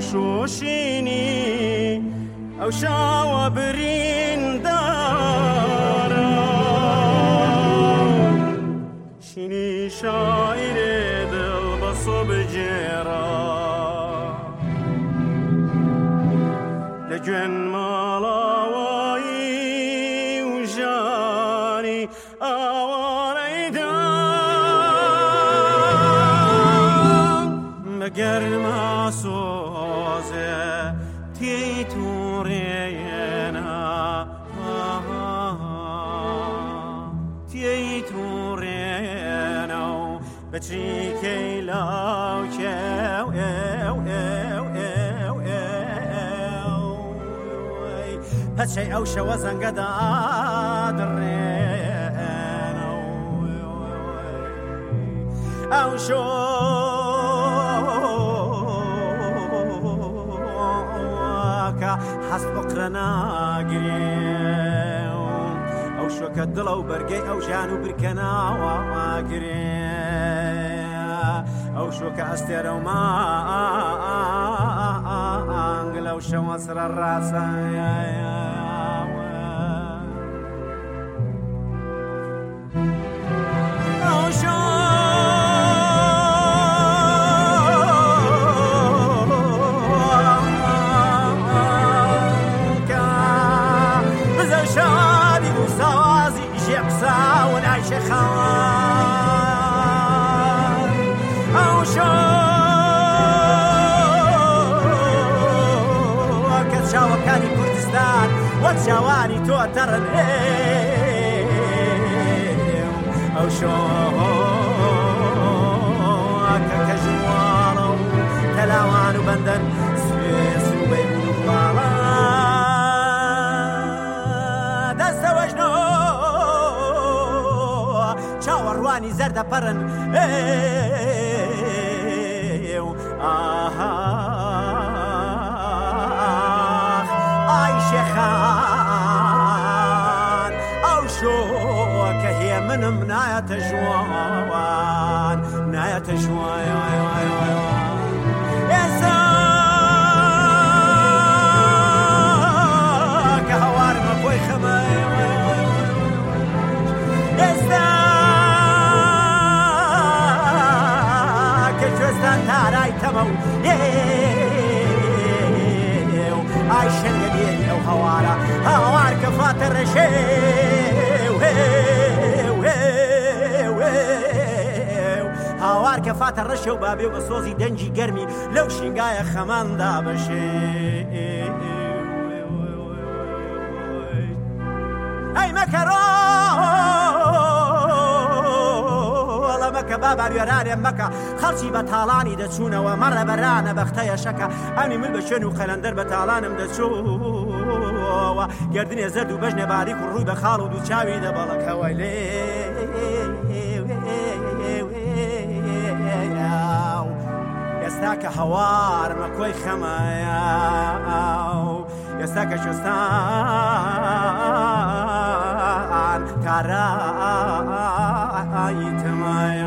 شوشيني أو شاوى برين دارا شيني شاعر دل بصب جيرا لجن مالاوي وجاني أواريدا مگر ما سوزه تيتورينا تيتورينا بتريكي لو كيو هاتشي أو شوازن قد أدرينا أو شو حسب قرنا قريم أو شو كدلا وبرقي أو جانو بركنا وقريم أو شو كأستير وما أنقل أو شو مصر الراس أو شو أو شو كتشاوكاني كردستان وتشاواني توترن أو شو كجوارو تلاوان وبندن سويس وبيبون وبالا دست وجنو چاوەڕوانی زەردە پەڕن ئای شێخان ئەو شۆکە هێ منم نایەتە ژوان نایەتە ژوان ئێستا کە هەوارمە بۆی خەمە ئێستا تارای تەمە و ئای شەنگە لێنی ئەو هەوارە هەوار کە فاتە ڕێشێ هاوار کە فاتە ڕەشە و بابێ بە سۆزی دەنجی گەرمی لەو شینگایە خەماندا بەشێ ئەی مەکەڕۆ کە بابا وێرانێ مەکە خەڵکی بە تاڵانی دەچوونەوە مەڕە بەرانە بەختەیە شەکە ئەمی من بە شوێن و قەلەندەر بە تاڵانم دەچووە گردنێ زەرد و بەژنێ باریک و ڕووی بە خاڵ و دووچاوی دەبەڵەکەوەی لێ ئێستا کە هەوار مەکۆی خەمایە ئێستا کە شوستان کارایی تەمایە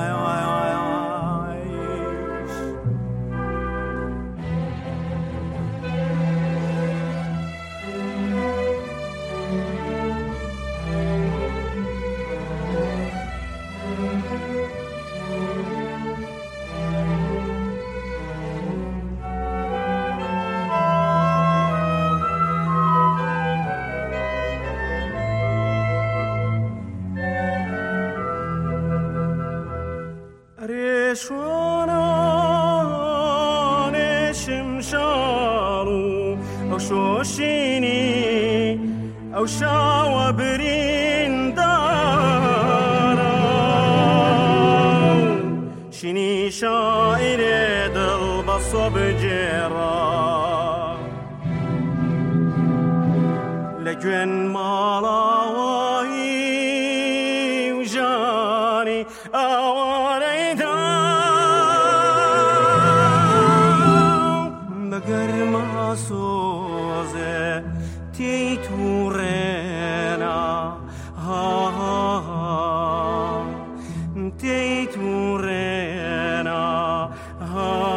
شوانان شمشالو أو شوشيني أو شاوى برين دارا شيني شاعر دل بصب جيرا لجن مالاوي وجاني أواريدا مگر ما سوزه تيتورينا تيتورينا